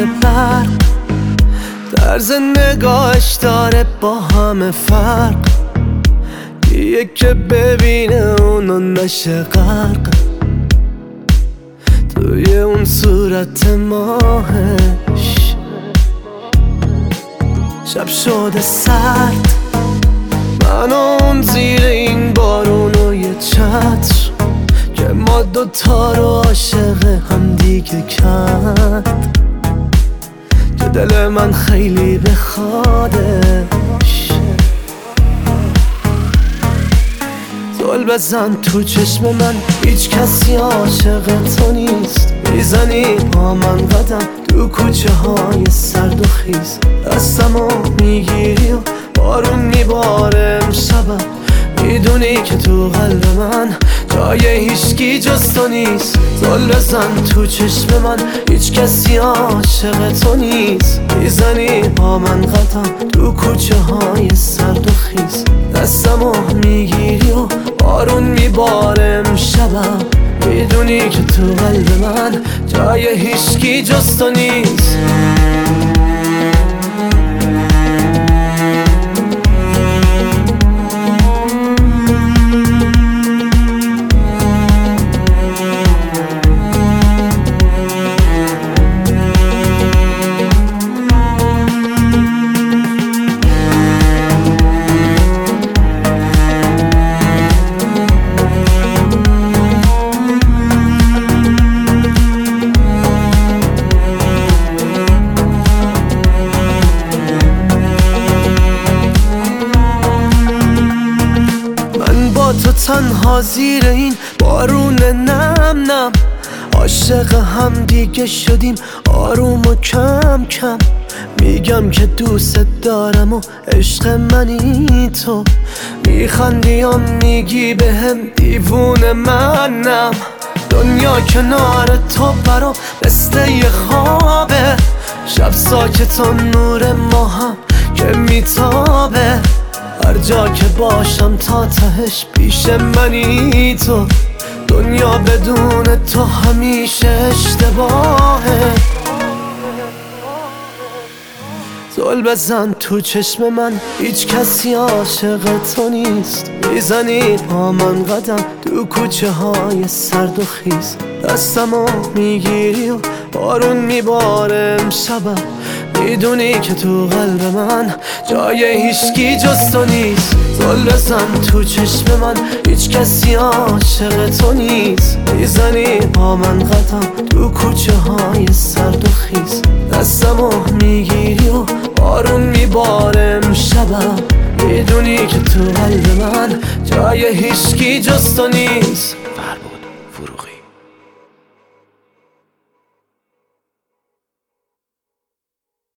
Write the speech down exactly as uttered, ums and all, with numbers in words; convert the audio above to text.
برق، طرز نگاهش داره با همه فرق. یه که ببینه اونو نشه غرق توی اون صورت ماهش. شب شده سرد، من و اون زیر این بارون و یه چتر که ما دوتا رو عاشق هم دیگه کرد. تو دل من خیلی بخوادش، زل بزن تو چشم من، هیچ کسی عاشق تو نیست. میزنی با من قدم تو کوچه های سرد و خیز، دستمو میگیری و بارون میباره امشبم. میدونی که تو قلب من جای هیچکی جز تو نیست. زل بزن تو چشم من، هیچ کسی عاشق تو نیست. میزنی با من قدم تو کوچه های سرد و خیز، دستمو میگیری و بارون میباره امشبم. میدونی که تو قلب من جای هیچکی جز تو نیست. تو تنها زیر این بارون نم نم، عاشق هم دیگه شدیم آروم و کم کم. میگم که دوست دارم و عشق منی تو، میخندی و میگی بهم دیوونه منم. دنیا کنار تو برام مثل یه خوابه، شب ساکت و نور ماهم که میتابه. هر جا که باشم تا تهش پیش منی تو، دنیا بدون تو همیشه اشتباهه. زل بزن تو چشم من، هیچ کسی عاشق تو نیست. میزنی با من قدم تو کوچه های سرد و خیز، دستمو میگیری و بارون میباره امشبم. میدونی که تو قلب من جای هیچکی جز تو نیست. زل بزن تو چشم من، هیچ کسی عاشق تو نیست. میزنی با من قدم تو کوچه های سرد و خیز، دستمو میگیری و بارون میباره امشبم. میدونی که تو قلب من جای هیچکی جز تو نیست.